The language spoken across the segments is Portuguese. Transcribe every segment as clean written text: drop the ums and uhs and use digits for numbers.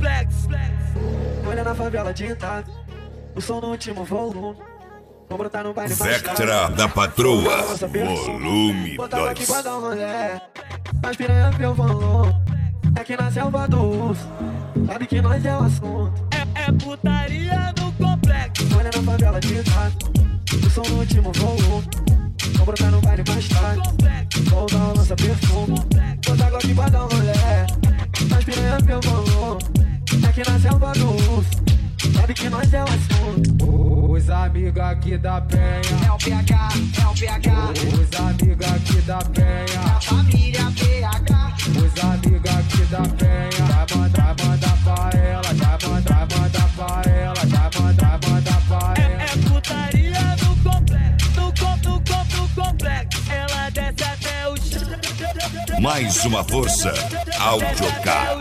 complexo. Olha na favela de Itaco, o som no último volume. Vou brotar no baile mais Vectra tarde. da Patroa, Nossa, volume botava aqui 2. pra dar um rolê, mas piranha meu valor. É que na selva do urso, sabe que nós é o assunto. É putaria no complexo. Olha na favela de Itaco, o som no último volume. Vou brotar no baile mais tarde. Vou dar uma lança perfume. Botar água aqui pra dar um rolê, mas piranha meu valor. É que na selva do urso, sabe que nós é o assunto. Os amigos aqui da penha É o PH, é o PH. Os amigos aqui da penha A família PH. Os amigos aqui da penha vai mandar pra ela. Vai mandar pra ela. Vai mandar pra ela. É putaria no complexo. No complexo. Ela desce até o chão. Mais uma força, Audiocar.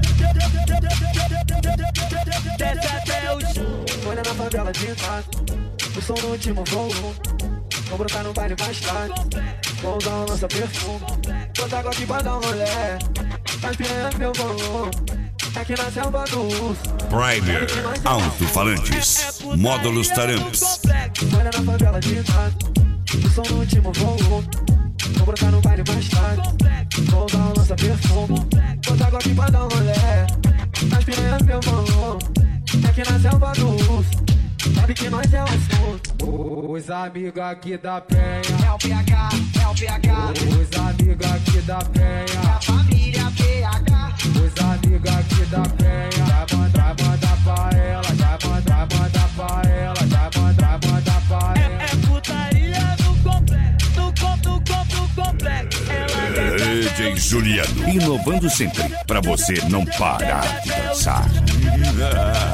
Desce até o chão. Olha na favela de Itaco, o som no último volume. Vou brotar no baile mais tarde. Vou usar uma lança perfume. Botar água aqui pra dar um rolê, mas piranha meu valor. É que na selva do urso. Primer, alto-falantes, módulos taramps. Olha na favela de Itaco, o som no último volume. Vou brotar no baile mais tarde. Vou usar uma lança perfume. Botar água aqui pra dar um rolê, mas piranha meu valor. É que na selva do urso, sabe que nós é o assunto. Os amigos aqui da penha É o PH, é o PH. Os amigos aqui da penha A família PH. Os amigos aqui da penha vai mandar pra ela. Vai mandar pra ela. Vai mandar pra ela. É putaria no complexo. No complexo. Ela desce até DJ Juliano, inovando sempre, pra você não parar de dançar.